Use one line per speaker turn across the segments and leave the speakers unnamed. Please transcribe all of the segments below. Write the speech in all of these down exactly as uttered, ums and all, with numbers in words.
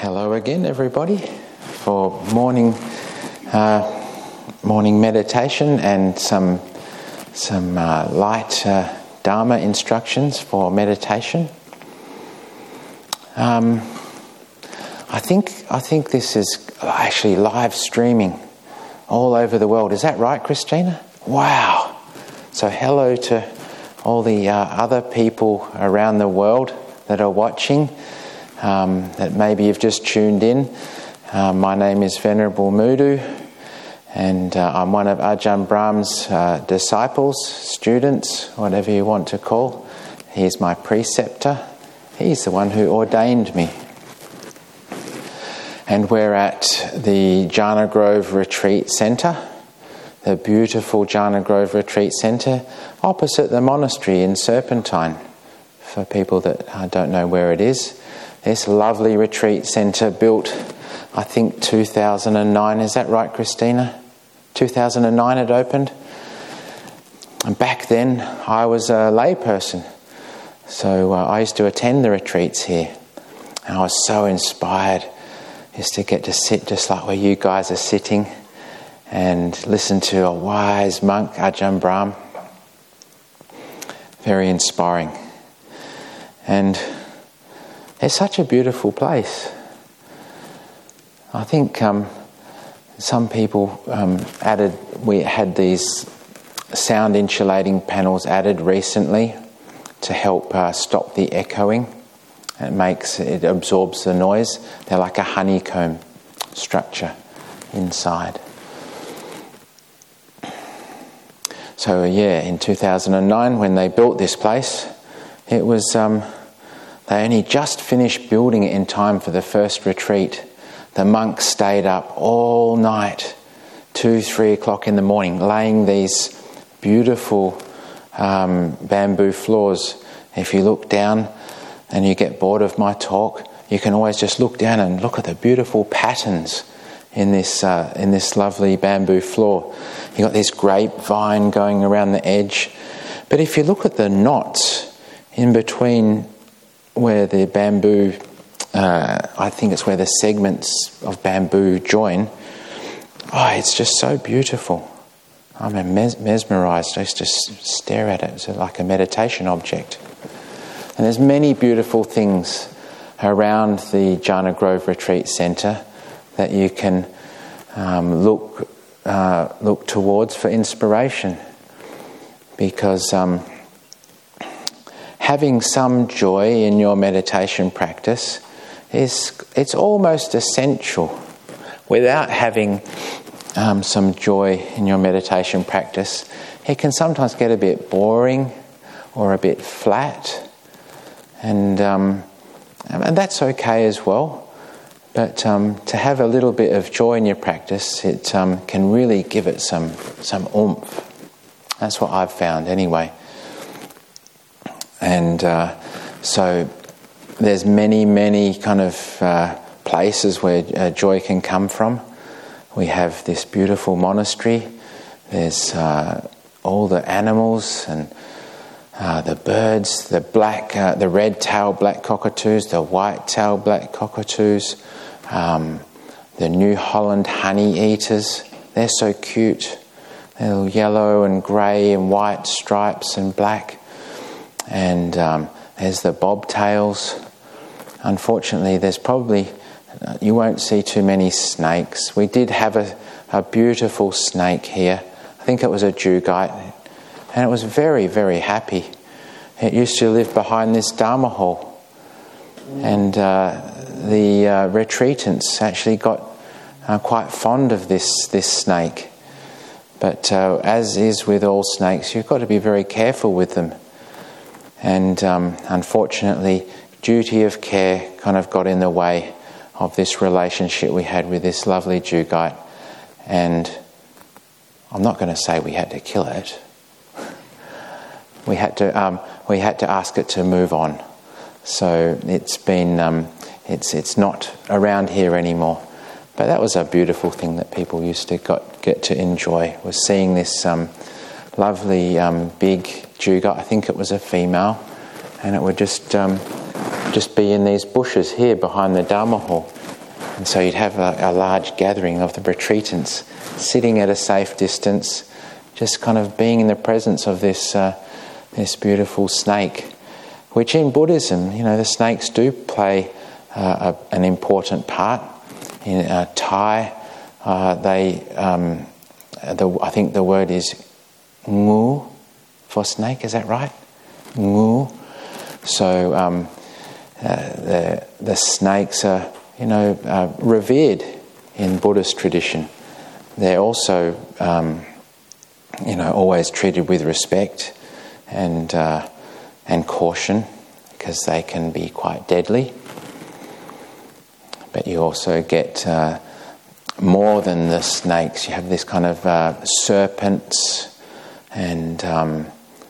Hello again, everybody, for morning uh, morning meditation and some some uh, light uh, Dharma instructions for meditation. Um, I think I think this is actually live streaming all over the world. Is that right, Christina? Wow! So hello to all the uh, other people around the world that are watching. Um, that maybe you've just tuned in. Uh, my name is Venerable Mudu, and uh, I'm one of Ajahn Brahm's uh, disciples, students, whatever you want to call. He's my preceptor. He's the one who ordained me. And we're at the Jhana Grove Retreat Centre, the beautiful Jhana Grove Retreat Centre, opposite the monastery in Serpentine, for people that uh, don't know where it is. This lovely retreat centre built, I think, two thousand nine. Is that right, Christina? two thousand nine it opened. And back then, I was a layperson. So uh, I used to attend the retreats here. And I was so inspired just to get to sit just like where you guys are sitting and listen to a wise monk, Ajahn Brahm. Very inspiring. And it's such a beautiful place. I think um, some people um, added, we had these sound insulating panels added recently to help uh, stop the echoing. It makes, it absorbs the noise. They're like a honeycomb structure inside. So yeah, in two thousand nine when they built this place, it was... Um, They only just finished building it in time for the first retreat. The monks stayed up all night, two, three o'clock in the morning, laying these beautiful um, bamboo floors. If you look down and you get bored of my talk, you can always just look down and look at the beautiful patterns in this uh, in this lovely bamboo floor. You got this grapevine going around the edge. But if you look at the knots in between where the bamboo, uh, I think it's where the segments of bamboo join. Oh, it's just so beautiful. I'm mes- mesmerised. I used to stare at it. It's like a meditation object. And there's many beautiful things around the Jhana Grove Retreat Centre that you can um, look uh, look towards for inspiration. Because Um, having some joy in your meditation practice is it's almost essential. Without having um, some joy in your meditation practice, it can sometimes get a bit boring or a bit flat, and um, and that's okay as well. But um, to have a little bit of joy in your practice, it um, can really give it some some oomph. That's what I've found, anyway. And uh, so there's many, many kind of uh, places where uh, joy can come from. We have this beautiful monastery. There's uh, all the animals and uh, the birds, the black, uh, the red-tailed black cockatoos, the white-tailed black cockatoos, um, the New Holland honey eaters. They're so cute. They're yellow and grey and white stripes and black. And um, there's the bobtails. Unfortunately, there's probably, uh, you won't see too many snakes. We did have a, a beautiful snake here. I think it was a Jugite. And it was very, very happy. It used to live behind this Dharma hall. And uh, the uh, retreatants actually got uh, quite fond of this, this snake. But uh, as is with all snakes, you've got to be very careful with them. And um, unfortunately, duty of care kind of got in the way of this relationship we had with this lovely Jugite. And I'm not going to say we had to kill it. We had to um, we had to ask it to move on. So it's been um, it's it's not around here anymore. But that was a beautiful thing that people used to got, get to enjoy, was seeing this um, lovely um, big Jugite. I think it was a female, and it would just um, just be in these bushes here behind the Dharma hall. And so you'd have a, a large gathering of the retreatants sitting at a safe distance, just kind of being in the presence of this uh, this beautiful snake, which in Buddhism, you know, the snakes do play uh, a, an important part. In uh, Thai, uh, they, um, the, I think the word is ngu for snake, is that right? Ngu. So um, uh, the, the snakes are, you know, uh, revered in Buddhist tradition. They're also, um, you know, always treated with respect and uh, and caution, because they can be quite deadly. But you also get uh, more than the snakes. You have this kind of uh, serpents and um,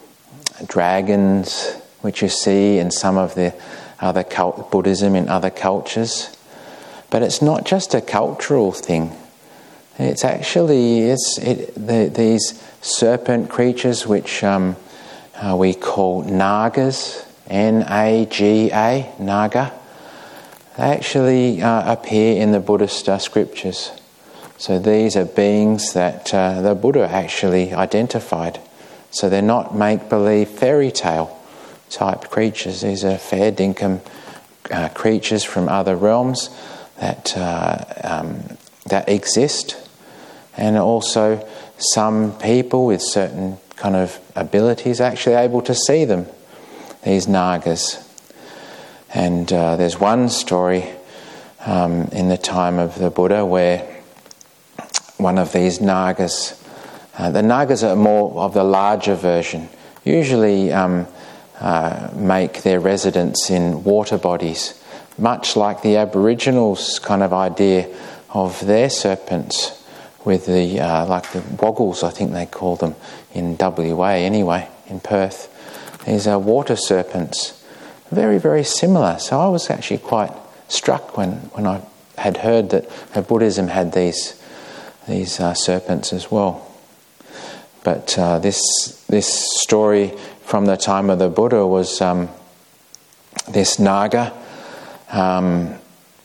dragons, which you see in some of the other cult- Buddhism in other cultures. But it's not just a cultural thing. It's actually it's it, the, these serpent creatures, which um, uh, we call nagas, N A G A, naga. They actually uh, appear in the Buddhist uh, scriptures. So these are beings that uh, the Buddha actually identified. So they're not make-believe fairy tale type creatures. These are fair dinkum uh, creatures from other realms that uh, um, that exist, and also some people with certain kind of abilities are actually able to see them, these nagas. And uh, there's one story um, in the time of the Buddha where one of these nagas, uh, the nagas are more of the larger version, usually um, uh, make their residence in water bodies, much like the Aboriginals' kind of idea of their serpents, with the uh, like the woggles, I think they call them in W A anyway, in Perth. These are water serpents. Very, very similar. So I was actually quite struck when, when I had heard that Buddhism had these these uh, serpents as well. But uh, this this story from the time of the Buddha was um, this naga um,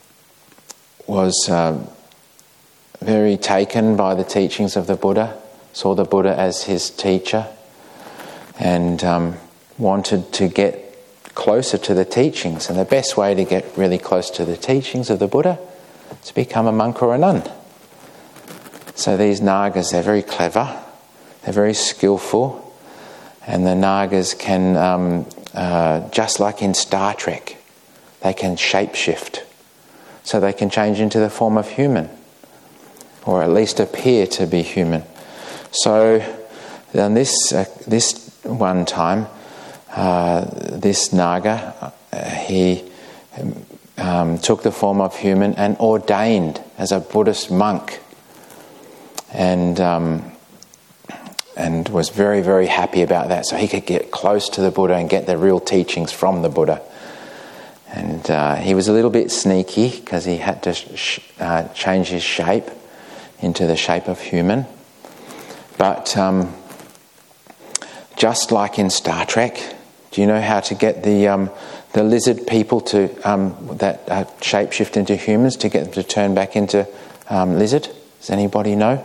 was uh, very taken by the teachings of the Buddha, saw the Buddha as his teacher, and um, wanted to get closer to the teachings. And the best way to get really close to the teachings of the Buddha is to become a monk or a nun. So these nagas, they're very clever, they're very skillful, and the nagas can, um, uh, just like in Star Trek, they can shapeshift. So they can change into the form of human, or at least appear to be human. So on this, uh, this one time, Uh, this naga, uh, he um, took the form of human and ordained as a Buddhist monk, and um, and was very, very happy about that. So he could get close to the Buddha and get the real teachings from the Buddha. And uh, he was a little bit sneaky because he had to sh- uh, change his shape into the shape of human. But um, just like in Star Trek, do you know how to get the um, the lizard people to um, that uh, shapeshift into humans, to get them to turn back into um, lizard? Does anybody know?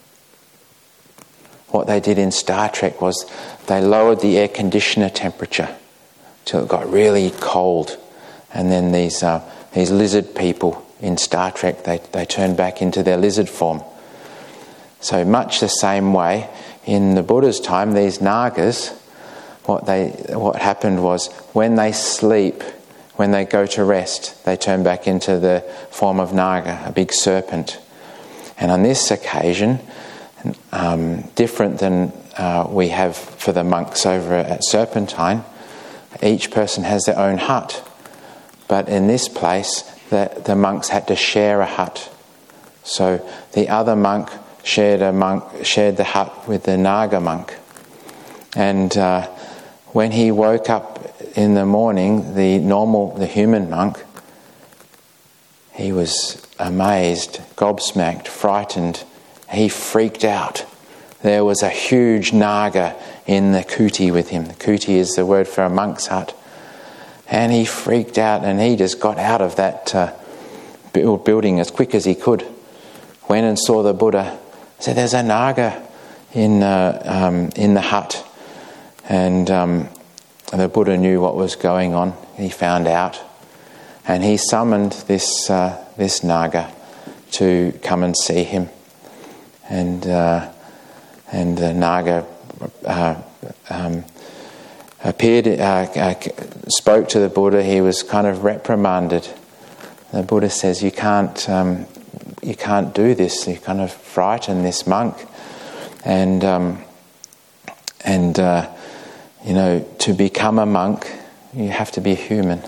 What they did in Star Trek was they lowered the air conditioner temperature till it got really cold, and then these uh, these lizard people in Star Trek, they they turned back into their lizard form. So much the same way in the Buddha's time, these nagas, what they what happened was when they sleep, when they go to rest, they turn back into the form of naga, a big serpent. And on this occasion, um, different than uh, we have for the monks over at Serpentine, each person has their own hut. But in this place, the, the monks had to share a hut. So the other monk shared a monk shared the hut with the naga monk. And uh, when he woke up in the morning, the normal, the human monk, he was amazed, gobsmacked, frightened. He freaked out. There was a huge naga in the kuti with him. The kuti is the word for a monk's hut. And he freaked out, and he just got out of that uh, build, building as quick as he could. Went and saw the Buddha. Said, "There's a Naga in uh, um, in the hut," and um, the Buddha knew what was going on. He found out, and he summoned this uh, this Naga to come and see him. And uh, and the Naga uh, um, appeared, uh, uh, spoke to the Buddha. He was kind of reprimanded. The Buddha says, "You can't, um, you can't do this. You kind of frighten this monk." And um, and uh, you know, to become a monk, you have to be human.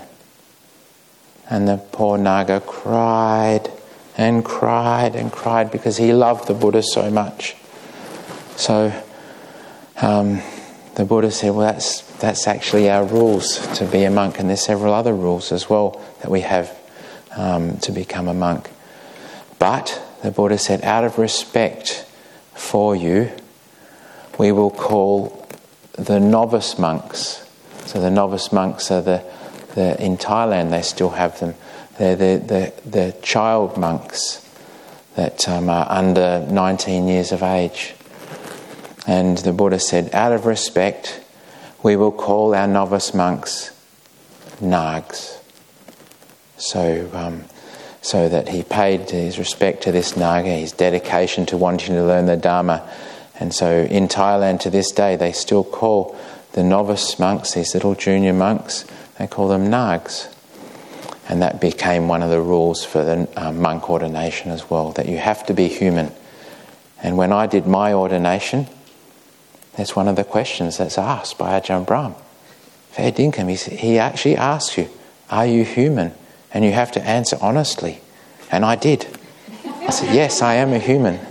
And the poor Naga cried and cried and cried because he loved the Buddha so much. So um, the Buddha said, "Well, that's that's actually our rules to be a monk, and there's several other rules as well that we have um, to become a monk. But," the Buddha said, "out of respect for you, we will call the novice monks." So the novice monks are the, the in Thailand, they still have them. They're the, the, the child monks that um, are under nineteen years of age. And the Buddha said, out of respect, we will call our novice monks Nags. So, um, so that he paid his respect to this Naga, his dedication to wanting to learn the Dharma. And so in Thailand to this day, they still call the novice monks, these little junior monks, they call them Nags. And that became one of the rules for the uh, monk ordination as well, that you have to be human. And when I did my ordination, that's one of the questions that's asked by Ajahn Brahm. Fair dinkum, he, he actually asks you, are you human? And you have to answer honestly. And I did. I said, yes, I am a human.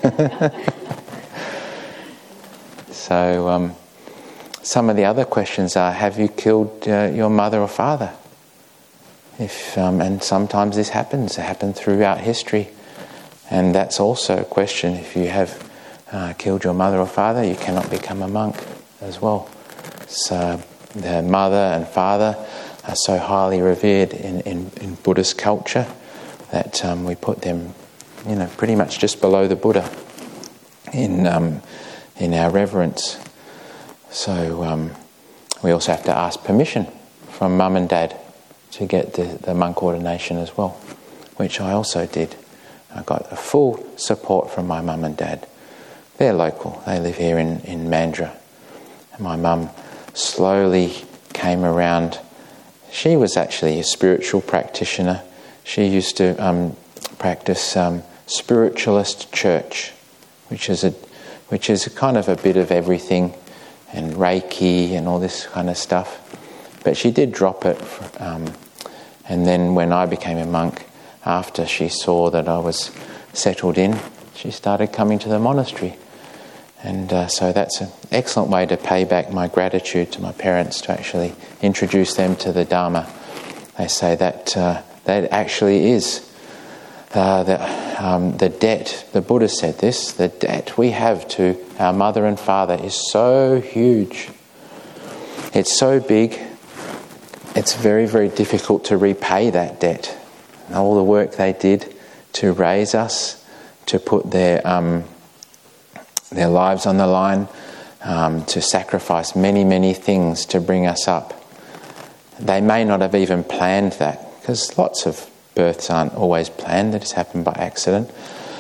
So um, some of the other questions are, have you killed uh, your mother or father? If um, and sometimes this happens. It happened throughout history. And that's also a question. If you have uh, killed your mother or father, you cannot become a monk as well. So the mother and father are so highly revered in, in, in Buddhist culture that um, we put them, you know, pretty much just below the Buddha in um, in our reverence. So um, we also have to ask permission from mum and dad to get the, the monk ordination as well, which I also did. I got a full support from my mum and dad. They're local. They live here in, in Mandurah. And my mum slowly came around. She was actually a spiritual practitioner. She used to um, practice um, spiritualist church, which is a which is kind of a bit of everything, and Reiki and all this kind of stuff. But she did drop it. Um, and then when I became a monk, after she saw that I was settled in, she started coming to the monastery. And uh, so that's an excellent way to pay back my gratitude to my parents, to actually introduce them to the Dharma. They say that uh, that actually is uh, the, um, the debt. The Buddha said this, the debt we have to our mother and father is so huge. It's so big, it's very, very difficult to repay that debt. And all the work they did to raise us, to put their um, their lives on the line, um, to sacrifice many, many things to bring us up. They may not have even planned that, because lots of births aren't always planned, they just happen by accident.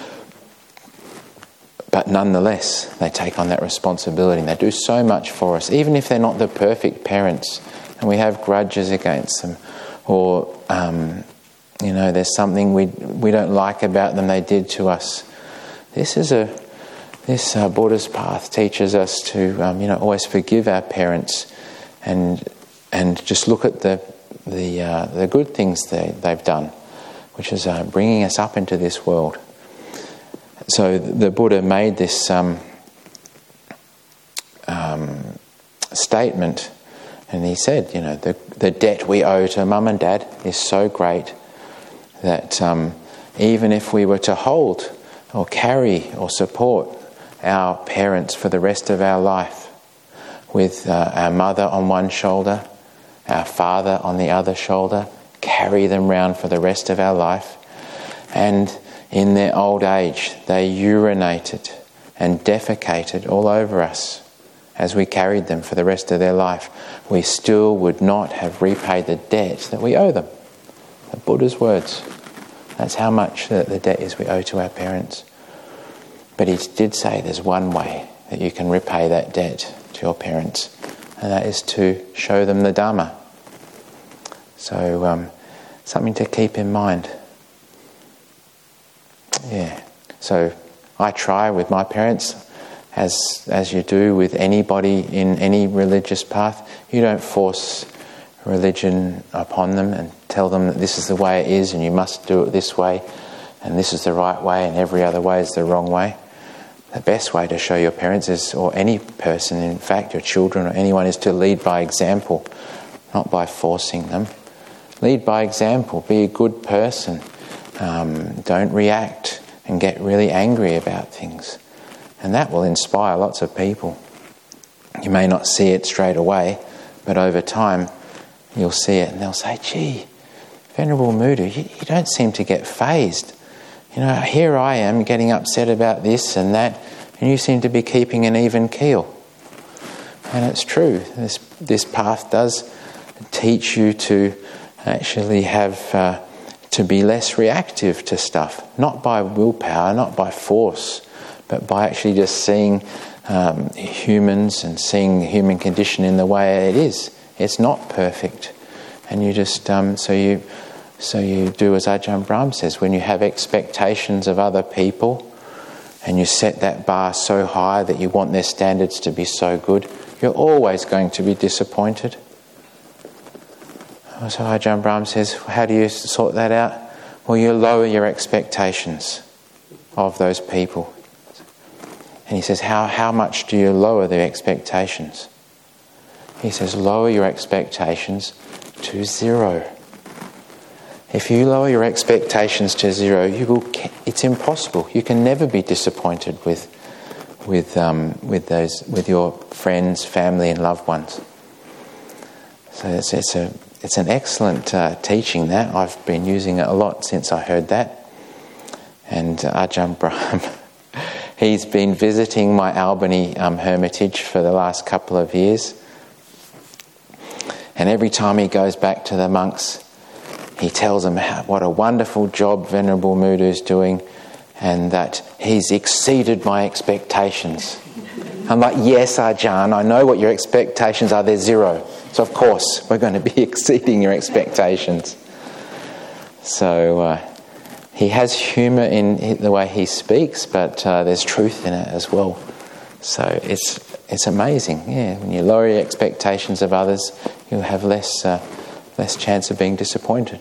But nonetheless, they take on that responsibility. They do so much for us, even if they're not the perfect parents, and we have grudges against them, or um, you know, there's something we we don't like about them they did to us. This is a this uh, Buddhist path teaches us to um, you know always forgive our parents, and and just look at the the uh, the good things they they've done, which is uh, bringing us up into this world. So the Buddha made this um, um, statement, and he said, you know, the the debt we owe to mum and dad is so great that um, even if we were to hold or carry or support our parents for the rest of our life, with uh, our mother on one shoulder, our father on the other shoulder, carry them round for the rest of our life, And in their old age, they urinated and defecated all over us as we carried them for the rest of their life. We still would not have repaid the debt that we owe them. The Buddha's words. That's how much the, the debt is we owe to our parents. But he did say there's one way that you can repay that debt to your parents, and that is to show them the Dharma. So, um, something to keep in mind. Yeah. So, I try with my parents, as as you do with anybody in any religious path. You don't force religion upon them and tell them that this is the way it is and you must do it this way and this is the right way and every other way is the wrong way. The best way to show your parents is, or any person, in fact, your children or anyone, is to lead by example, not by forcing them. Lead by example. Be a good person. Um, don't react and get really angry about things. And that will inspire lots of people. You may not see it straight away, but over time you'll see it and they'll say, gee, Venerable Mudu, you, you don't seem to get fazed. You know, here I am getting upset about this and that, and you seem to be keeping an even keel. And it's true. This this path does teach you to actually have uh, to be less reactive to stuff, not by willpower, not by force, but by actually just seeing um, humans and seeing the human condition in the way it is. It's not perfect, and you just um, so you so you do as Ajahn Brahm says. When you have expectations of other people, and you set that bar so high that you want their standards to be so good, you're always going to be disappointed. So Ajahn Brahm says, how do you sort that out? Well, you lower your expectations of those people. And he says, how, how much do you lower the expectations? He says, lower your expectations to zero. If you lower your expectations to zero, you will. It's impossible. You can never be disappointed with, with, um, with those, with your friends, family, and loved ones. So it's, it's a, it's an excellent uh, teaching. That I've been using it a lot since I heard that. And uh, Ajahn Brahm, he's been visiting my Albany um, hermitage for the last couple of years. And every time he goes back to the monks, he tells them how, what a wonderful job Venerable Mudu is doing and that he's exceeded my expectations. I'm like, yes, Ajahn, I know what your expectations are. They're zero. So, of course, we're going to be exceeding your expectations. So, uh, he has humour in the way he speaks, but uh, there's truth in it as well. So, it's it's amazing. Yeah, when you lower your expectations of others, you'll have less uh, less chance of being disappointed.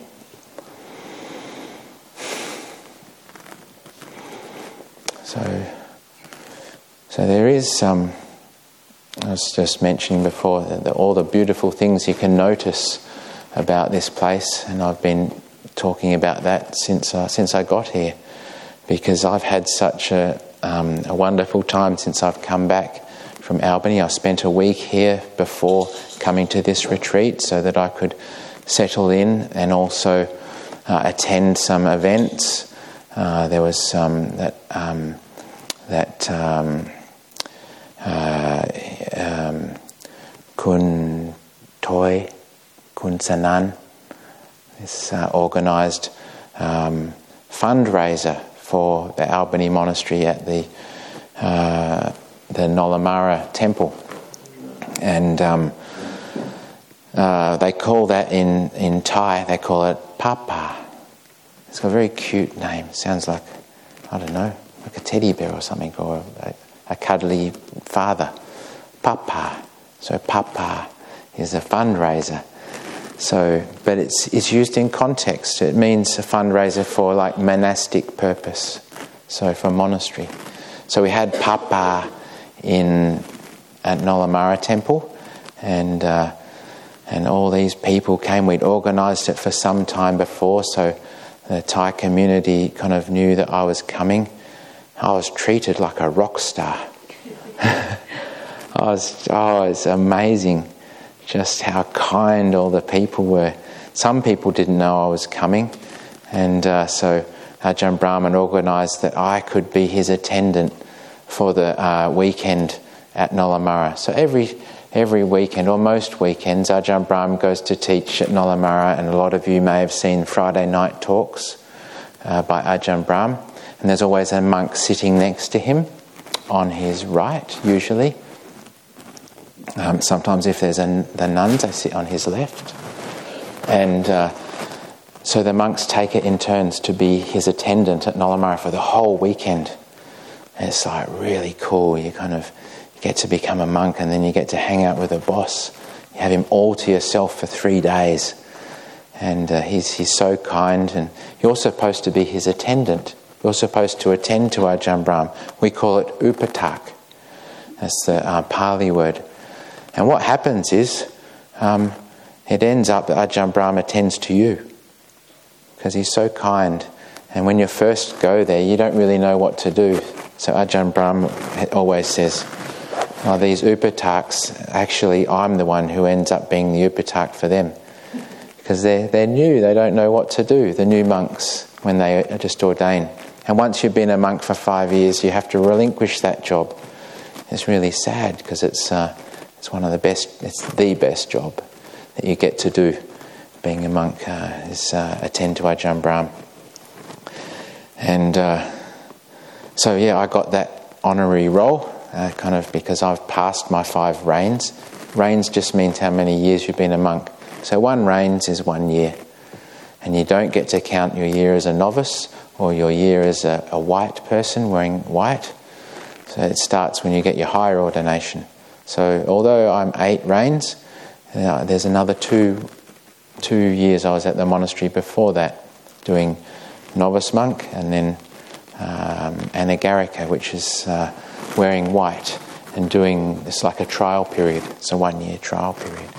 So, so there is, um, I was just mentioning before, that the, all the beautiful things you can notice about this place, and I've been talking about that since uh, since I got here, because I've had such a, um, a wonderful time since I've come back from Albany. I spent a week here before coming to this retreat so that I could settle in and also uh, attend some events. Uh, there was some that um, that um, uh, um, Kun Toi, Kun Sanan, this uh, organised um, fundraiser for the Albany Monastery at the uh, the Nolamara Temple, and um, uh, they call that in in Thai. They call it Papa. It's got a very cute name. Sounds like, I don't know, like a teddy bear or something, or a, a cuddly father. Papa. So Papa is a fundraiser. So, but it's it's used in context. It means a fundraiser for like monastic purpose. So for monastery. So we had Papa in at Nolamara Temple, and uh, and all these people came. We'd organised it for some time before, so the Thai community kind of knew that I was coming. I was treated like a rock star. I was, oh, it's amazing just how kind all the people were. Some people didn't know I was coming, and uh, so Ajahn Brahman organised that I could be his attendant for the uh, weekend at Nollamurra. So every every weekend, or most weekends, Ajahn Brahm goes to teach at Nollamurra, and a lot of you may have seen Friday night talks uh, by Ajahn Brahm. And there's always a monk sitting next to him on his right, usually. Um, sometimes if there's a, the nuns, they sit on his left. And uh, so the monks take it in turns to be his attendant at Nollamurra for the whole weekend. And it's like really cool. You kind of you get to become a monk, and then you get to hang out with a boss. You have him all to yourself for three days. And uh, he's, he's so kind. And you're supposed to be his attendant. You're supposed to attend to Ajahn Brahm. We call it upatak. That's the uh, Pali word. And what happens is, um, it ends up that Ajahn Brahm attends to you, because he's so kind. And when you first go there, you don't really know what to do. So Ajahn Brahm always says, oh, these upataks, actually I'm the one who ends up being the upatak for them. Because they're, they're new, they don't know what to do, the new monks, when they are just ordained. And once you've been a monk for five years, you have to relinquish that job. It's really sad, because it's uh, it's one of the best, it's the best job that you get to do. Being a monk uh, is uh, attend to Ajahn Brahm. And uh, so yeah, I got that honorary role, uh, kind of because I've passed my five rains. Rains just means how many years you've been a monk. So one rains is one year. And you don't get to count your year as a novice or your year as a, a white person wearing white. So it starts when you get your higher ordination. So although I'm eight rains, uh, there's another two two years I was at the monastery before that doing novice monk, and then um, anagarika, which is uh, wearing white and doing, it's like a trial period. It's a one year trial period.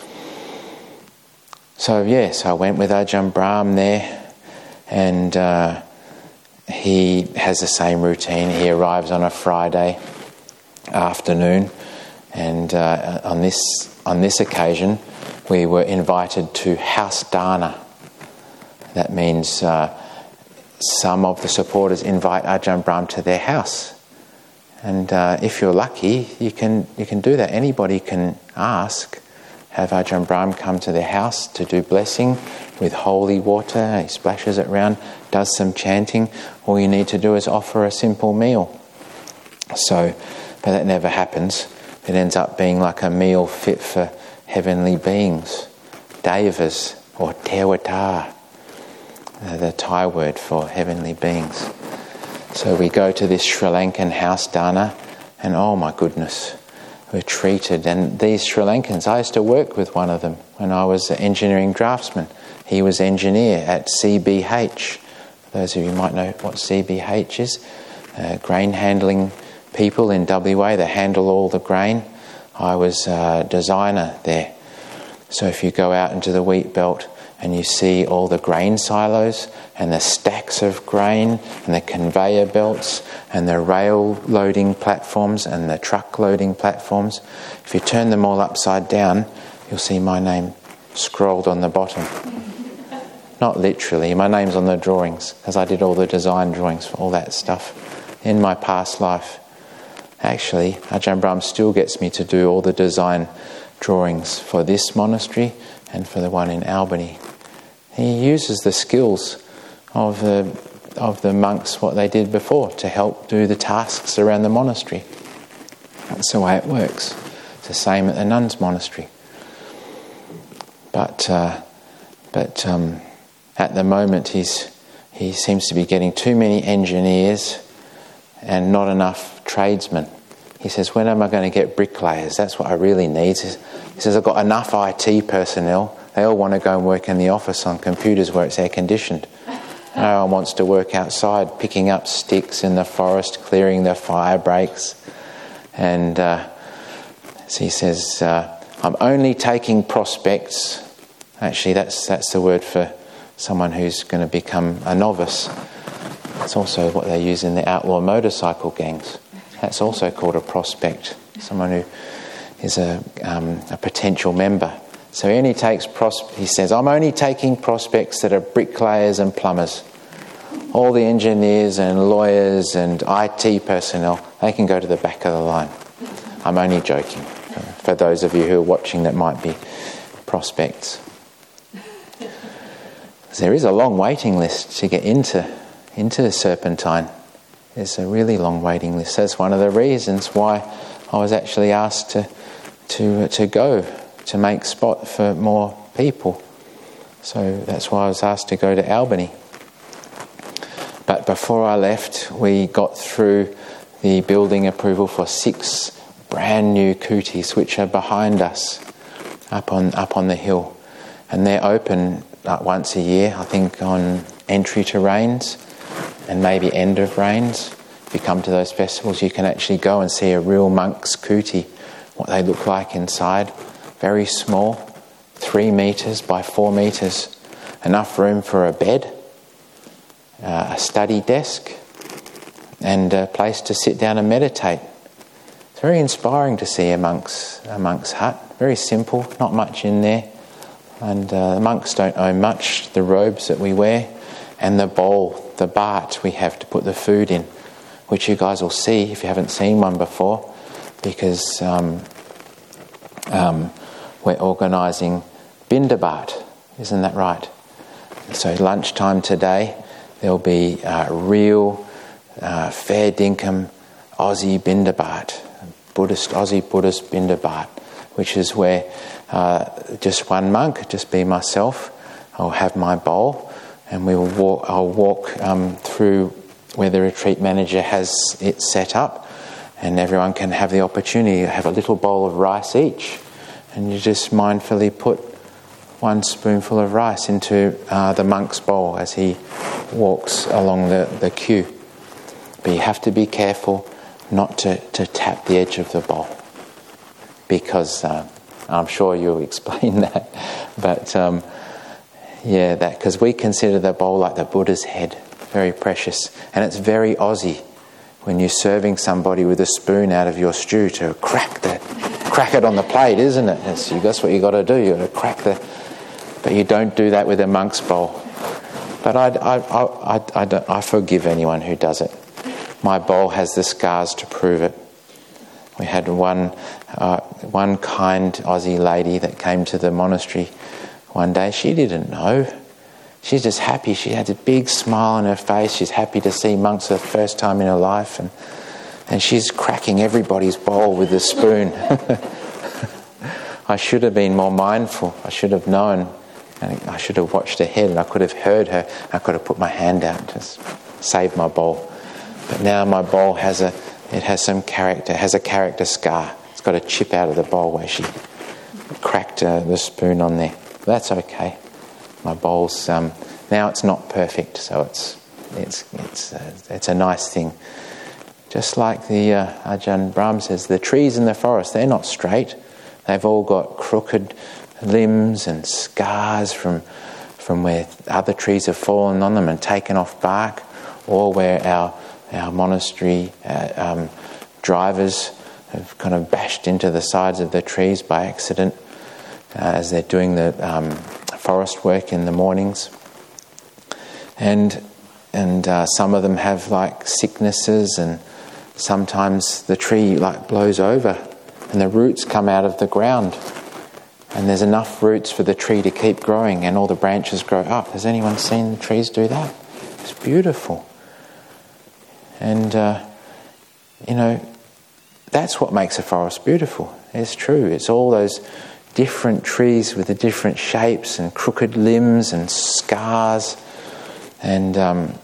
So yes, I went with Ajahn Brahm there, and uh, he has the same routine. He arrives on a Friday afternoon, and uh, on this on this occasion we were invited to house dana. That means uh, some of the supporters invite Ajahn Brahm to their house, and uh, if you're lucky, you can you can do that. Anybody can ask, have Ajahn Brahm come to their house to do blessing with holy water. He splashes it around, does some chanting. All you need to do is offer a simple meal. So, but that never happens. It ends up being like a meal fit for heavenly beings, devas or tewata, the Thai word for heavenly beings. So we go to this Sri Lankan house dana, and oh my goodness, we're treated. And these Sri Lankans, I used to work with one of them when I was an engineering draftsman. He was engineer at C B H. Those of you might know what C B H is. Uh, grain handling people in W A, they handle all the grain. I was a designer there. So if you go out into the wheat belt and you see all the grain silos and the stacks of grain and the conveyor belts and the rail loading platforms and the truck loading platforms, if you turn them all upside down, you'll see my name scrolled on the bottom. Not literally, my name's on the drawings, because I did all the design drawings for all that stuff in my past life. Actually, Ajahn Brahm still gets me to do all the design drawings for this monastery and for the one in Albany. He uses the skills of the of the monks, what they did before, to help do the tasks around the monastery. That's the way it works. It's the same at the nuns' monastery. But uh, but um, at the moment, he's he seems to be getting too many engineers and not enough tradesmen. He says, when am I going to get bricklayers? That's what I really need. He says, I've got enough I T personnel. They all want to go and work in the office on computers where it's air conditioned. No one wants to work outside, picking up sticks in the forest, clearing the fire breaks. And uh, so he says, uh, I'm only taking prospects. Actually, that's that's the word for someone who's going to become a novice. It's also what they use in the outlaw motorcycle gangs. That's also called a prospect, someone who is a, um, a potential member. So he only takes pros- he says, I'm only taking prospects that are bricklayers and plumbers. all the engineers and lawyers and I T personnel, they can go to the back of the line. I'm only joking, for those of you who are watching that might be prospects. There is a long waiting list to get into, into Serpentine. There's a really long waiting list. That's one of the reasons why I was actually asked to to to go, to make spot for more people. So that's why I was asked to go to Albany. But before I left, we got through the building approval for six brand new kutis, which are behind us, up on up on the hill, and they're open uh, once a year. I think on entry to Rains and maybe end of Rains. If you come to those festivals, you can actually go and see a real monk's kuti, what they look like inside. Very small, three metres by four metres, enough room for a bed, uh, a study desk, and a place to sit down and meditate. It's very inspiring to see a monk's, a monk's hut. Very simple, not much in there. And uh, the monks don't own much, the robes that we wear, and the bowl, the bart we have to put the food in, which you guys will see if you haven't seen one before, because um, um, we're organising Bindabat, isn't that right? So lunchtime today, there'll be uh, real uh, fair dinkum Aussie Bindabat, Buddhist, Aussie Buddhist Bindabat, which is where uh, just one monk, just be myself, I'll have my bowl, and we will walk, I'll walk um, through where the retreat manager has it set up, and everyone can have the opportunity to have a little bowl of rice each, and you just mindfully put one spoonful of rice into uh, the monk's bowl as he walks along the, the queue. But you have to be careful not to, to tap the edge of the bowl, because uh, I'm sure you'll explain that, but um, yeah, that because we consider the bowl like the Buddha's head, very precious, and it's very Aussie when you're serving somebody with a spoon out of your stew to crack the crack it on the plate, isn't it? That's, that's what you got to do. You got to crack the, but you don't do that with a monk's bowl. But I, I, I, I, I, don't, I forgive anyone who does it. My bowl has the scars to prove it. We had one uh, one kind Aussie lady that came to the monastery one day. She didn't know. She's just happy. She had a big smile on her face. She's happy to see monks for the first time in her life. And, and she's cracking everybody's bowl with a spoon. I should have been more mindful. I should have known. And I should have watched ahead, and I could have heard her. I could have put my hand out to save my bowl. But now my bowl has a, it has some character, has a character scar. It's got a chip out of the bowl where she cracked uh, the spoon on there. That's okay. My bowl's um, now it's not perfect, so it's it's it's uh, it's a nice thing. Just like the uh, Ajahn Brahm says, the trees in the forest, they're not straight. They've all got crooked limbs and scars from from where other trees have fallen on them and taken off bark, or where our our monastery uh, um, drivers have kind of bashed into the sides of the trees by accident uh, as they're doing the um, forest work in the mornings. And and uh, some of them have like sicknesses, and sometimes the tree like blows over and the roots come out of the ground. And there's enough roots for the tree to keep growing and all the branches grow up. Has anyone seen the trees do that? It's beautiful. And, uh, you know, that's what makes a forest beautiful. It's true. It's all those different trees with the different shapes and crooked limbs and scars. And um,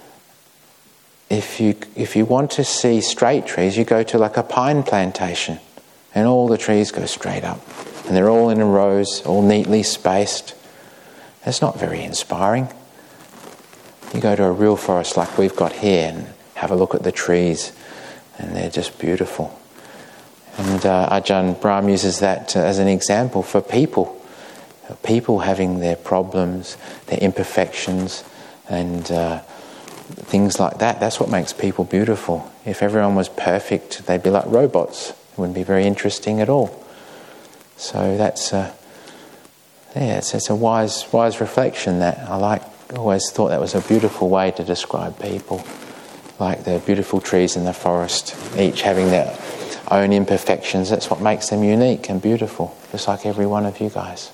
if you if you want to see straight trees, you go to like a pine plantation, and all the trees go straight up. And they're all in rows, all neatly spaced. That's not very inspiring. You go to a real forest like we've got here and have a look at the trees, and they're just beautiful. And uh, Ajahn Brahm uses that uh, as an example for people. People having their problems, their imperfections, and uh, things like that. That's what makes people beautiful. If everyone was perfect, they'd be like robots. It wouldn't be very interesting at all. So that's a, yeah, it's, it's a wise wise reflection that I like always thought that was a beautiful way to describe people, like the beautiful trees in the forest, each having their own imperfections. That's what makes them unique and beautiful, just like every one of you guys.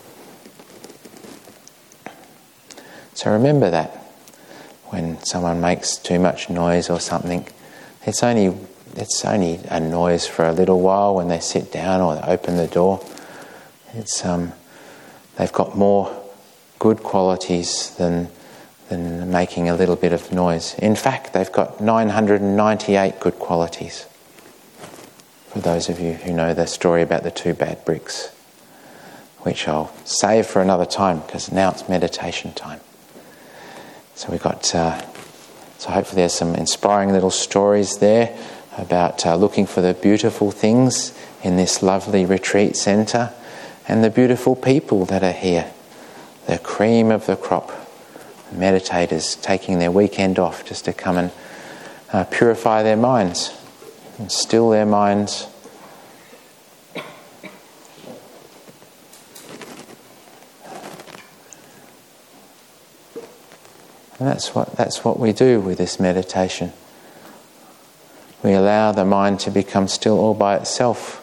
So remember that when someone makes too much noise or something, it's only it's only a noise for a little while when they sit down or they open the door. It's um, they've got more good qualities than than making a little bit of noise. In fact, they've got nine hundred ninety-eight good qualities. For those of you who know the story about the two bad bricks, which I'll save for another time because now it's meditation time. So we've got, uh, so hopefully there's some inspiring little stories there about uh, looking for the beautiful things in this lovely retreat centre and the beautiful people that are here, the cream of the crop, meditators taking their weekend off just to come and uh, purify their minds and still their minds. And that's what that's what we do with this meditation. We allow the mind to become still all by itself.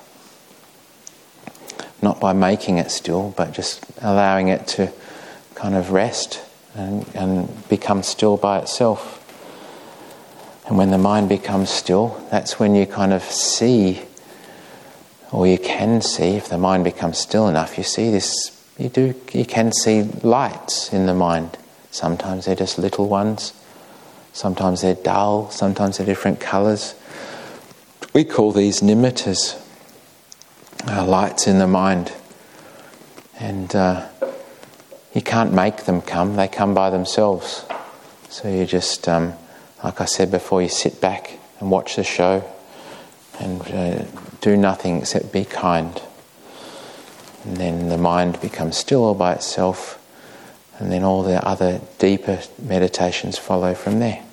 Not by making it still, but just allowing it to kind of rest and, and become still by itself. And when the mind becomes still, that's when you kind of see, or you can see, if the mind becomes still enough, you see this, you do, you can see lights in the mind. Sometimes they're just little ones, sometimes they're dull, sometimes they're different colours. We call these nimittas, uh, lights in the mind. And uh, you can't make them come, they come by themselves. So you just, um, like I said before, you sit back and watch the show and uh, do nothing except be kind. And then the mind becomes still all by itself, and then all the other deeper meditations follow from there.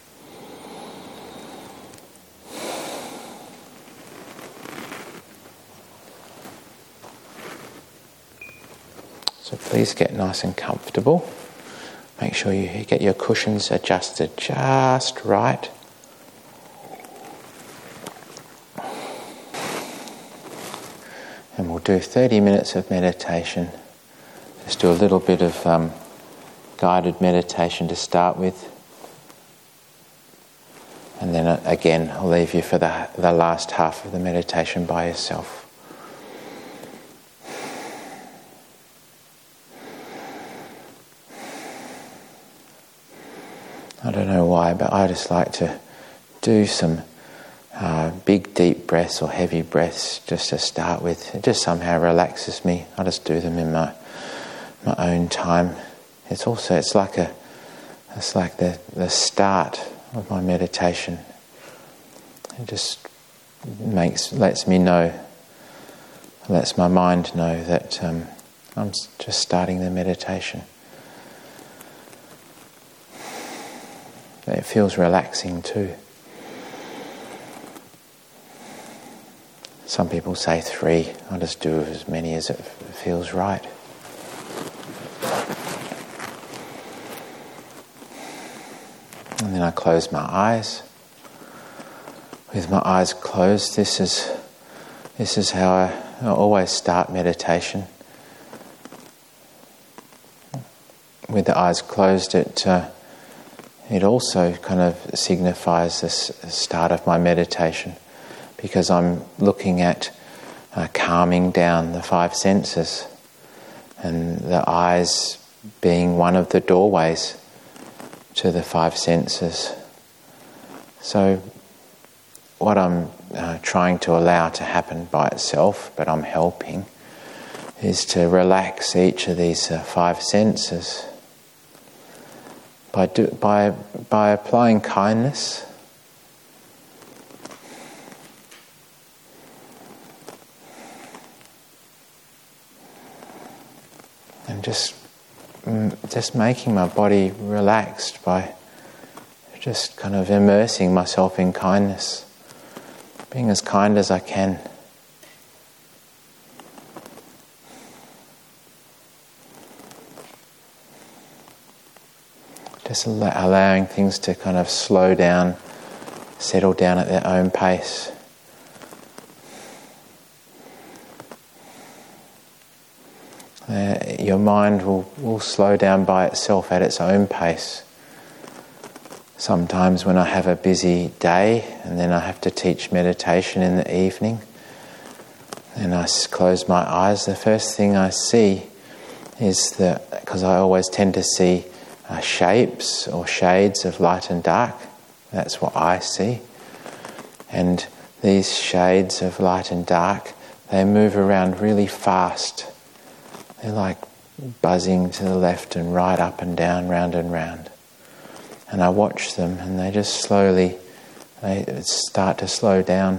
So please get nice and comfortable. Make sure you get your cushions adjusted just right. And we'll do thirty minutes of meditation. Just do a little bit of um, guided meditation to start with. And then uh, again, I'll leave you for the, the last half of the meditation by yourself. I don't know why, but I just like to do some uh, big deep breaths or heavy breaths just to start with. It just somehow relaxes me. I just do them in my my own time. It's also it's like a it's like the the start of my meditation. It just makes lets me know, lets my mind know that um, I'm just starting the meditation. It feels relaxing too. Some people say three. I just do as many as it feels right. And then I close my eyes. With my eyes closed, this is this is how I, I always start meditation. With the eyes closed, it uh, It also kind of signifies the start of my meditation, because I'm looking at uh, calming down the five senses, and the eyes being one of the doorways to the five senses. So what I'm uh, trying to allow to happen by itself, but I'm helping, is to relax each of these uh, five senses. By, do, by, by applying kindness, and just, just making my body relaxed by just kind of immersing myself in kindness, being as kind as I can. Just al- allowing things to kind of slow down, settle down at their own pace. Uh, your mind will, will slow down by itself at its own pace. Sometimes when I have a busy day and then I have to teach meditation in the evening, and I s- close my eyes, the first thing I see is that, because I always tend to see uh, shapes or shades of light and dark, that's what I see. And these shades of light and dark, they move around really fast. They're like buzzing to the left and right, up and down, round and round. And I watch them and they just slowly, they start to slow down.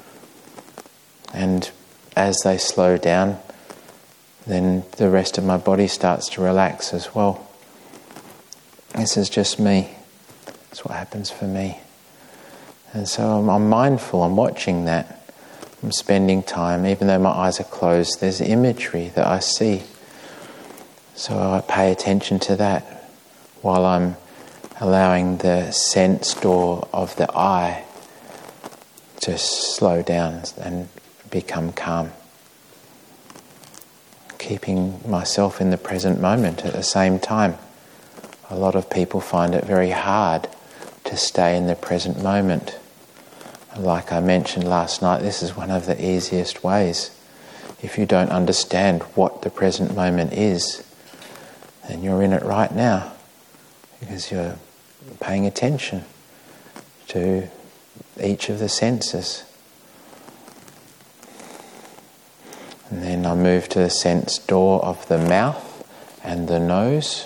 And as they slow down, then the rest of my body starts to relax as well. This is just me. That's what happens for me. And so I'm, I'm mindful, I'm watching that. I'm spending time, even though my eyes are closed, there's imagery that I see. So I pay attention to that while I'm allowing the sense door of the eye to slow down and become calm. Keeping myself in the present moment at the same time. A lot of people find it very hard to stay in the present moment. Like I mentioned last night, this is one of the easiest ways. If you don't understand what the present moment is, then you're in it right now, because you're paying attention to each of the senses. And then I move to the sense door of the mouth and the nose.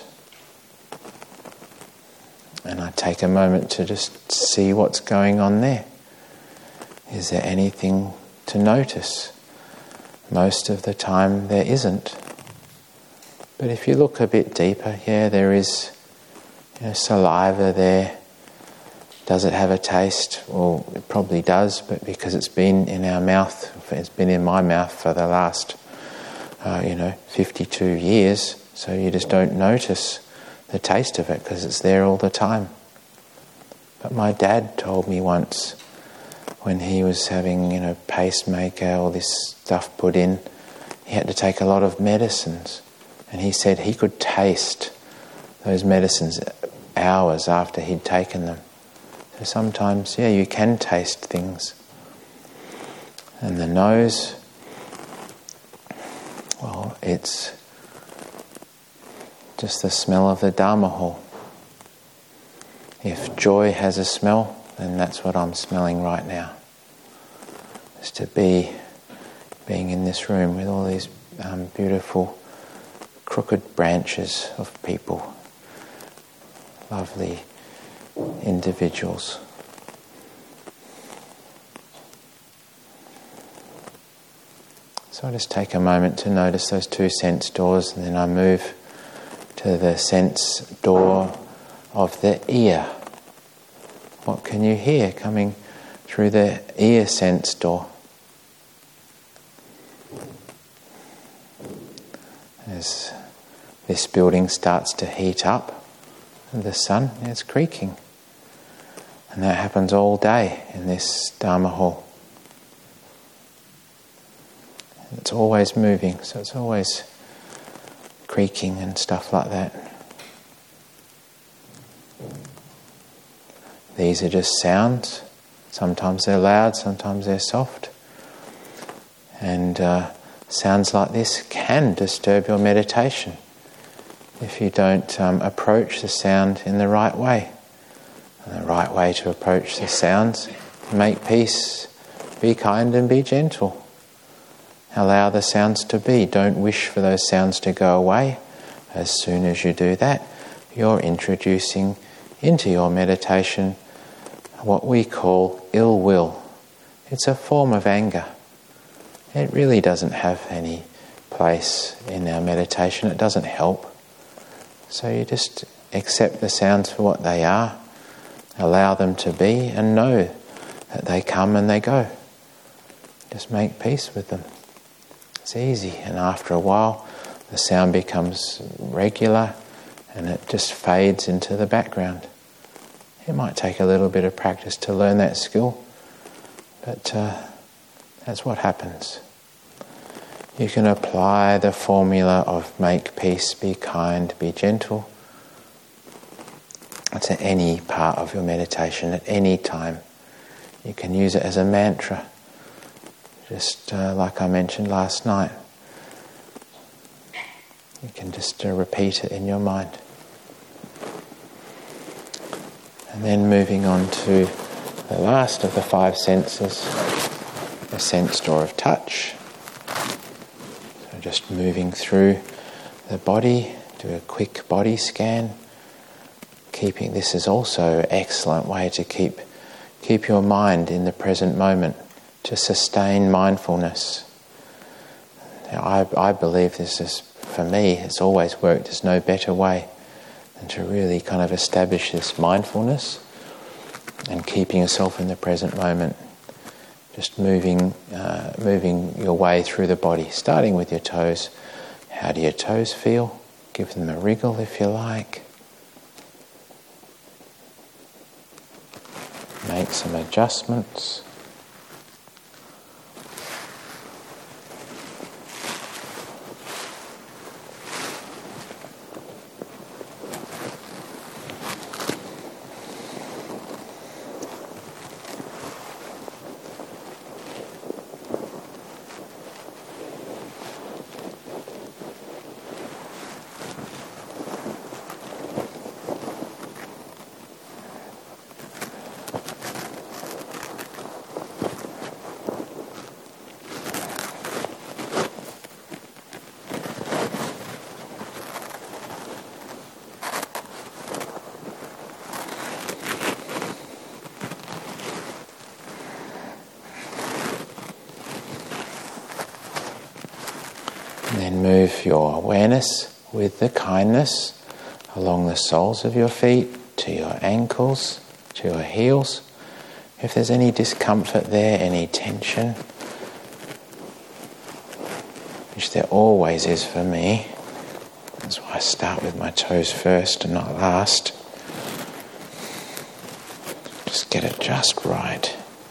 And I take a moment to just see what's going on there. Is there anything to notice? Most of the time there isn't. But if you look a bit deeper, yeah, there is, you know, saliva there. Does it have a taste? Well, it probably does, but because it's been in our mouth, it's been in my mouth for the last, uh, you know, fifty-two years, so you just don't notice the taste of it because it's there all the time. But my dad told me once, when he was having, you know, pacemaker, all this stuff put in, he had to take a lot of medicines. And he said he could taste those medicines hours after he'd taken them. So sometimes, yeah, you can taste things. And the nose, well, it's just the smell of the Dharma hall. If joy has a smell, then that's what I'm smelling right now. Is to be being in this room with all these um, beautiful crooked branches of people, lovely individuals. So I just take a moment to notice those two sense doors, and then I move to the sense door of the ear. What can you hear coming through the ear sense door? As this building starts to heat up, and the sun is creaking. And that happens all day in this Dharma hall. It's always moving, so it's always creaking and stuff like that. These are just sounds. Sometimes they're loud, sometimes they're soft. And uh, sounds like this can disturb your meditation if you don't um, approach the sound in the right way. And the right way to approach the sounds, make peace, be kind and be gentle. Allow the sounds to be. Don't wish for those sounds to go away. As soon as you do that, you're introducing into your meditation what we call ill will. It's a form of anger. It really doesn't have any place in our meditation. It doesn't help. So you just accept the sounds for what they are, allow them to be, and know that they come and they go. Just make peace with them. It's easy, and after a while the sound becomes regular and it just fades into the background. It might take a little bit of practice to learn that skill, but uh, that's what happens. You can apply the formula of make peace, be kind, be gentle to any part of your meditation at any time. You can use it as a mantra, just uh, like I mentioned last night. You can just uh, repeat it in your mind. And then moving on to the last of the five senses, the sense door of touch. So just moving through the body, do a quick body scan. Keeping this is also an excellent way to keep keep your mind in the present moment, to sustain mindfulness. Now, I, I believe this is, for me, it's always worked. There's no better way than to really kind of establish this mindfulness and keeping yourself in the present moment. Just moving, uh, moving your way through the body, starting with your toes. How do your toes feel? Give them a wriggle if you like. Make some adjustments. And then move your awareness with the kindness along the soles of your feet, to your ankles, to your heels. If there's any discomfort there, any tension, which there always is for me, that's why I start with my toes first and not last. Just get it just right.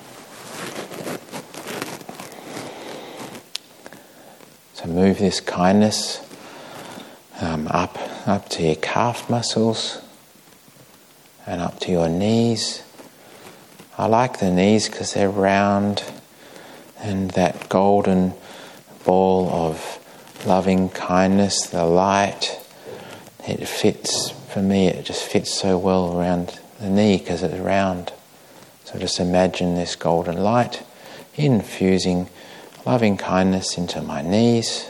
So move this kindness um, up, up to your calf muscles and up to your knees. I like the knees because they're round and that golden ball of loving kindness, the light, it fits, for me it just fits so well around the knee because it's round. So just imagine this golden light infusing loving kindness into my knees,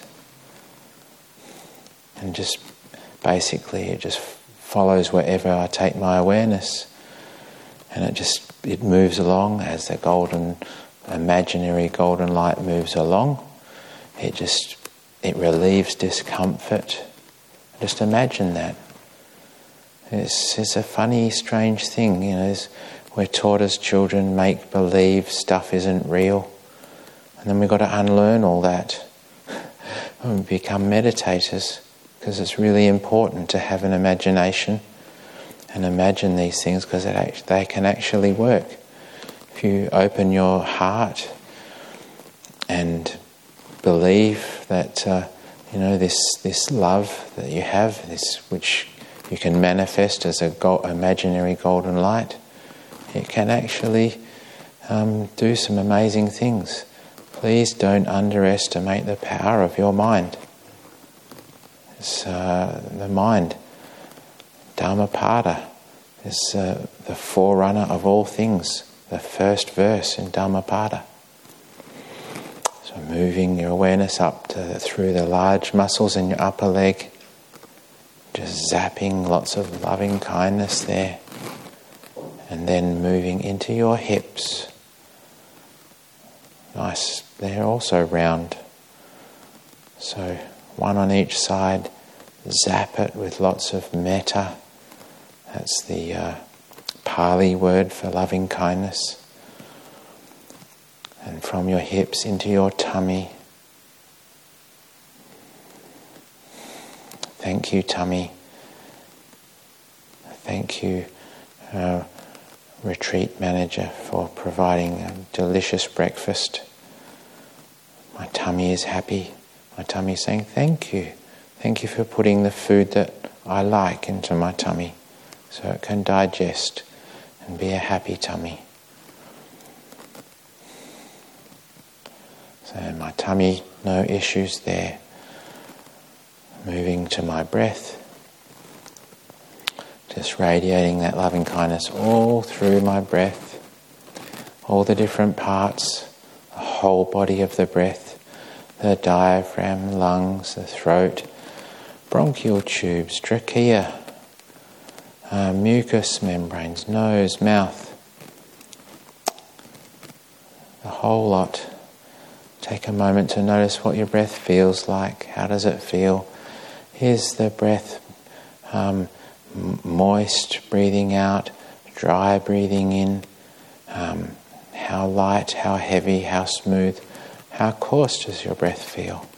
and just basically it just follows wherever I take my awareness, and it just it moves along as the golden imaginary golden light moves along. It just it relieves discomfort. Just imagine that. It's, it's a funny, strange thing, you know. We're taught as children, make believe stuff isn't real. And then we've got to unlearn all that and become meditators, because it's really important to have an imagination and imagine these things, because they can actually work. If you open your heart and believe that uh, you know this this love that you have, this which you can manifest as a go- imaginary golden light, it can actually um, do some amazing things. Please don't underestimate the power of your mind. It's uh, the mind, Dhammapada, is uh, the forerunner of all things, the first verse in Dhammapada. So moving your awareness up to, through the large muscles in your upper leg, just zapping lots of loving kindness there, and then moving into your hips. Nice, they're also round. So one on each side, zap it with lots of metta. That's the uh, Pali word for loving kindness. And from your hips into your tummy. Thank you, tummy. Thank you, uh, retreat manager, for providing a delicious breakfast. My tummy is happy. My tummy is saying, thank you. Thank you for putting the food that I like into my tummy so it can digest and be a happy tummy. So my tummy, no issues there. Moving to my breath. Just radiating that loving kindness all through my breath. All the different parts, the whole body of the breath. The diaphragm, lungs, the throat, bronchial tubes, trachea, uh, mucous membranes, nose, mouth. The whole lot. Take a moment to notice what your breath feels like. How does it feel? Is the breath um, moist breathing out, dry breathing in? Um, how light, how heavy, how smooth? How coarse does your breath feel?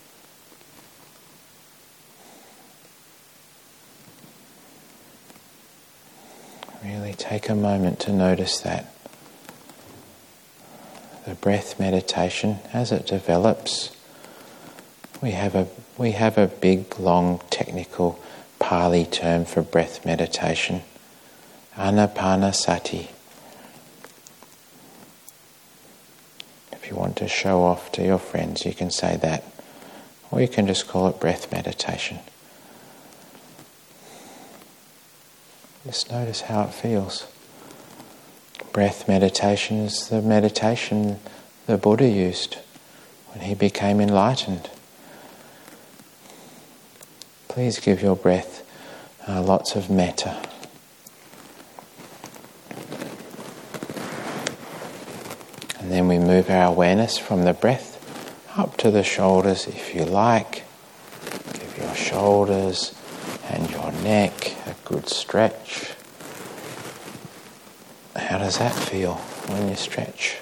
Really take a moment to notice that. The breath meditation, as it develops, we have a we have a big, long, technical Pali term for breath meditation, Anapanasati. If you want to show off to your friends, you can say that. Or you can just call it breath meditation. Just notice how it feels. Breath meditation is the meditation the Buddha used when he became enlightened. Please give your breath uh, lots of metta. And then we move our awareness from the breath up to the shoulders if you like. Give your shoulders and your neck a good stretch. How does that feel when you stretch?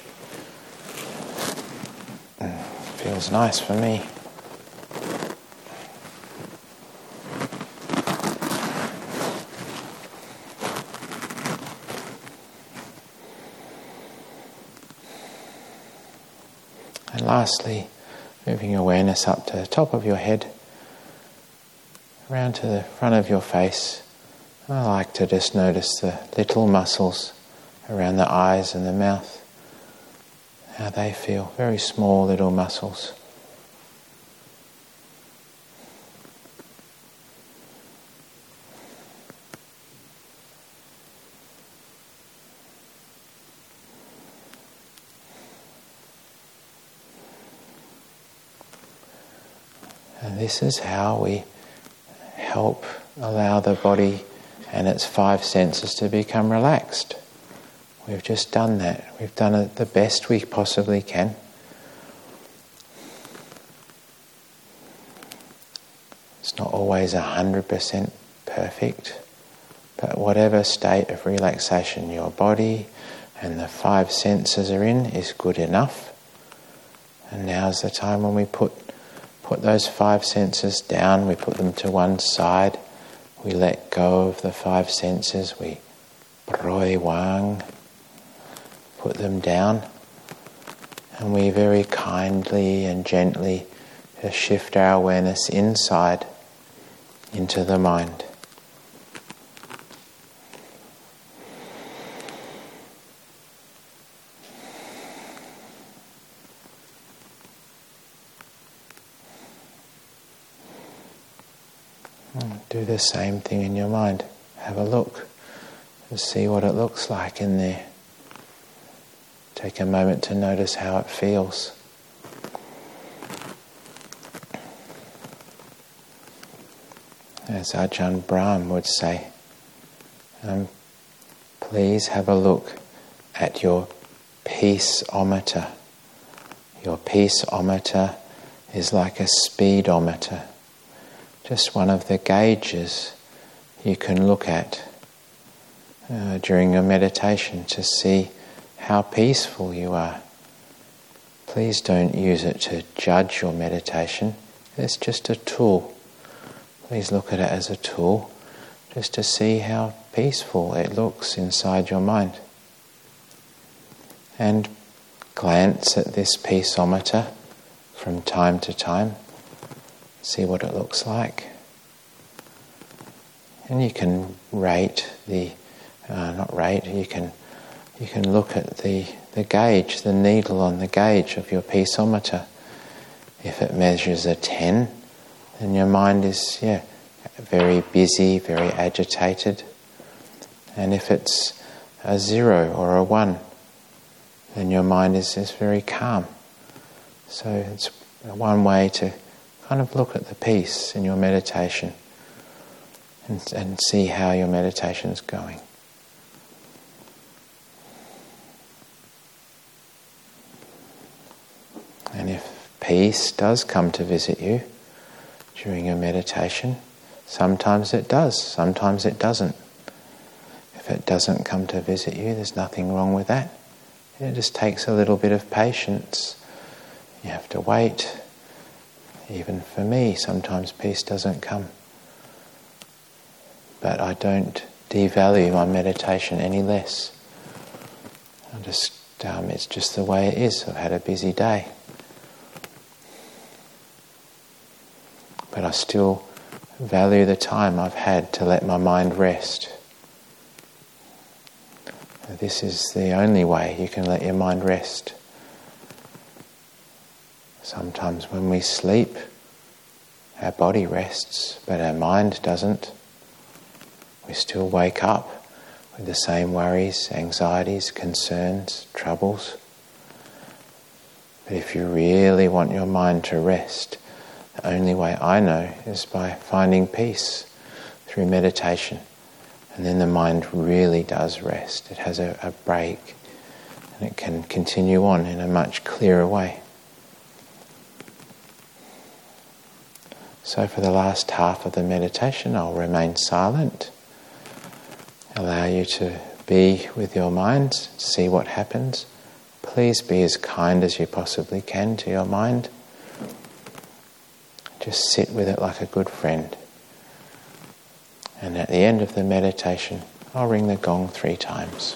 Mm, feels nice for me. And lastly, moving awareness up to the top of your head, around to the front of your face. I like to just notice the little muscles around the eyes and the mouth, how they feel, very small little muscles. And this is how we help allow the body and its five senses to become relaxed. We've just done that. We've done it the best we possibly can. It's not always one hundred percent perfect, but whatever state of relaxation your body and the five senses are in is good enough. And now's the time when we put put those five senses down, we put them to one side, we let go of the five senses, we proi wang, put them down, and we very kindly and gently just shift our awareness inside into the mind. Do the same thing in your mind. Have a look. Just see what it looks like in there. Take a moment to notice how it feels. As Ajahn Brahm would say, um, please have a look at your peace-ometer. Your peace-ometer is like a speedometer. Just one of the gauges you can look at uh, during your meditation to see how peaceful you are. Please don't use it to judge your meditation. It's just a tool. Please look at it as a tool just to see how peaceful it looks inside your mind. And glance at this peaceometer from time to time, see what it looks like. And you can rate the, uh, not rate, you can you can look at the, the gauge, the needle on the gauge of your peaceometer. If it measures a ten, then your mind is, yeah, very busy, very agitated. And if it's a zero or a one, then your mind is, is very calm. So it's one way to kind of look at the peace in your meditation and, and see how your meditation is going. And if peace does come to visit you during your meditation, sometimes it does, sometimes it doesn't. If it doesn't come to visit you, there's nothing wrong with that. It just takes a little bit of patience. You have to wait. Even for me, sometimes peace doesn't come. But I don't devalue my meditation any less. I just, um, it's just the way it is. I've had a busy day. But I still value the time I've had to let my mind rest. This is the only way you can let your mind rest. Sometimes when we sleep, our body rests, but our mind doesn't. We still wake up with the same worries, anxieties, concerns, troubles. But if you really want your mind to rest, the only way I know is by finding peace through meditation. And then the mind really does rest. It has a, a break and it can continue on in a much clearer way. So for the last half of the meditation, I'll remain silent. Allow you to be with your mind, see what happens. Please be as kind as you possibly can to your mind. Just sit with it like a good friend. And at the end of the meditation, I'll ring the gong three times.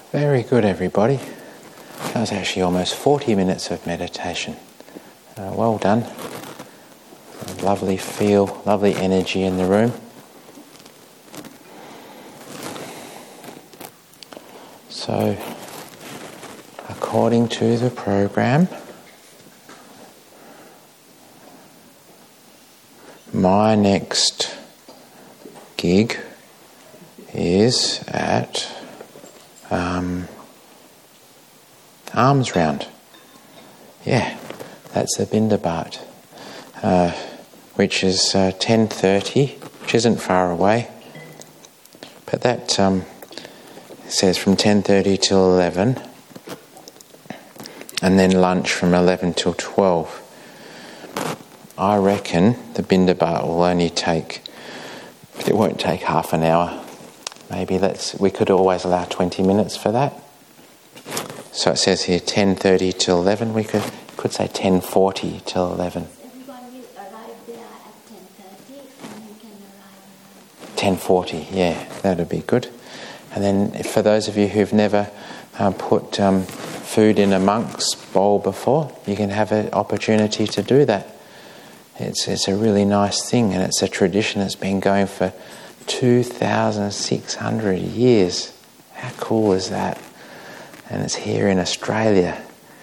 Very good, everybody. That was actually almost forty minutes of meditation. Uh, well done. A lovely feel, lovely energy in the room. So, according to the program, my next gig is at um, Arms Round. Yeah, that's the Bindabat, uh, which is uh, ten thirty, which isn't far away. But that um, says from ten thirty till eleven, and then lunch from eleven till twelve. I reckon the Bindabat will only take, it won't take half an hour. Maybe let's, we could always allow twenty minutes for that. So it says here ten thirty till eleven. We could could say ten forty till eleven.
Everyone will arrive there at ten thirty and you can arrive.
ten forty, yeah, that'd be good. And then for those of you who've never um, put um, food in a monk's bowl before, you can have an opportunity to do that. It's, it's a really nice thing, and it's a tradition that's been going for two thousand six hundred years. How cool is that? And it's here in Australia.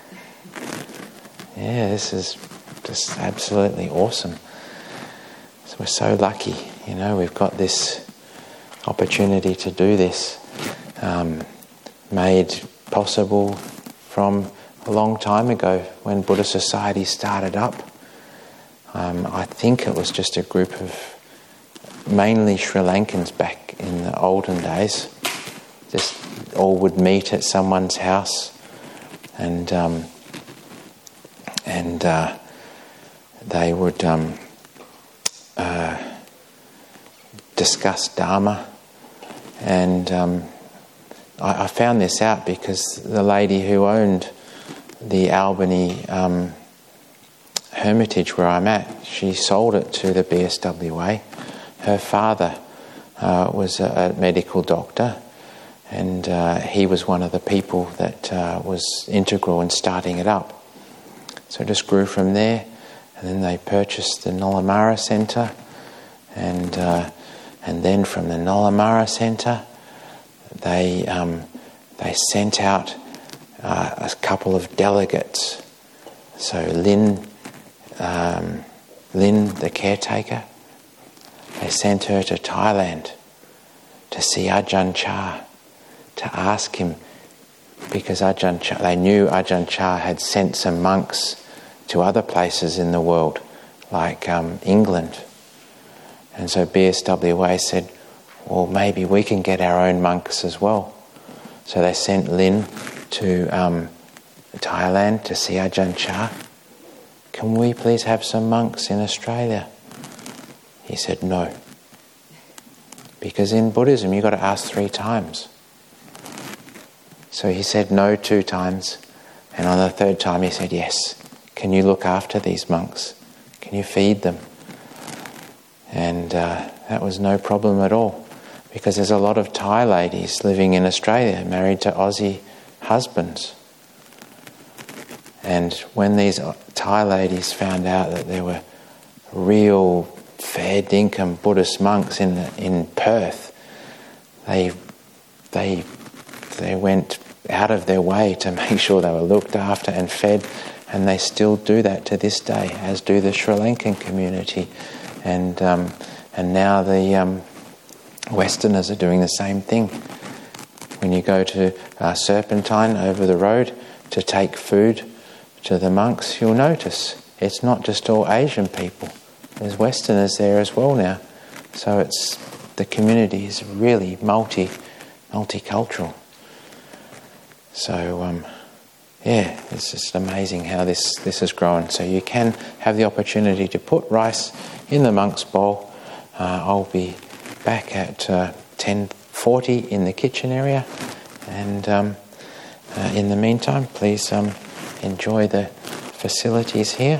Yeah, this is just absolutely awesome. So we're so lucky, you know, we've got this opportunity to do this, um, made possible from a long time ago when Buddhist Society started up. Um, I think it was just a group of mainly Sri Lankans back in the olden days. Just all would meet at someone's house, and um, and uh, they would um, uh, discuss Dharma. And um, I, I found this out because the lady who owned the Albany um, Hermitage where I'm at, she sold it to the B S W A. Her father uh, was a, a medical doctor, and uh, he was one of the people that uh, was integral in starting it up. So it just grew from there, and then they purchased the Nollamara Centre, and uh, and then from the Nollamara Centre, they um, they sent out uh, a couple of delegates. So Lynn, um, Lynn, the caretaker, they sent her to Thailand to see Ajahn Chah, to ask him, because Ajahn Chah, they knew Ajahn Chah had sent some monks to other places in the world, like um, England. And so B S W A said, well, maybe we can get our own monks as well. So they sent Lin to um, Thailand to see Ajahn Chah. Can we please have some monks in Australia? He said no. Because in Buddhism you've got to ask three times. So he said no two times, and on the third time he said yes. Can you look after these monks? Can you feed them? And uh, that was no problem at all, because there's a lot of Thai ladies living in Australia married to Aussie husbands. And when these Thai ladies found out that there were real fair dinkum Buddhist monks in in Perth, they they they went out of their way to make sure they were looked after and fed, and they still do that to this day, as do the Sri Lankan community, and um, and now the um, Westerners are doing the same thing. When you go to uh, Serpentine over the road to take food to the monks, you'll notice it's not just all Asian people. There's Westerners there as well now. So it's the community is really multi multicultural. So um, yeah, it's just amazing how this this has grown. So you can have the opportunity to put rice in the monk's bowl. Uh, I'll be back at uh, ten forty in the kitchen area, and um, uh, in the meantime, please um, enjoy the facilities here,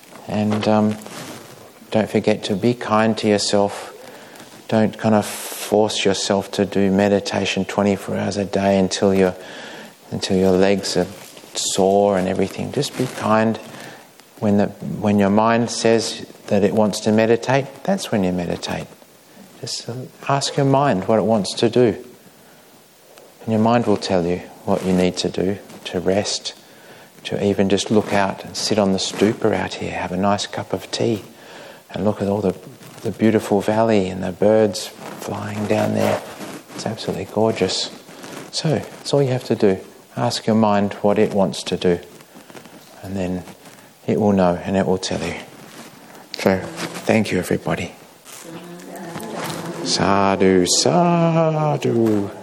and um, don't forget to be kind to yourself. Don't kind of force yourself to do meditation twenty-four hours a day until your until your legs are sore and everything. Just be kind. When the when your mind says that it wants to meditate, that's when you meditate. Just ask your mind what it wants to do. And your mind will tell you what you need to do to rest, to even just look out and sit on the stupa out here, have a nice cup of tea and look at all the, the beautiful valley and the birds flying down there. It's absolutely gorgeous. So, that's all you have to do. Ask your mind what it wants to do. And then it will know and it will tell you. So, thank you everybody. Sadhu, sadhu.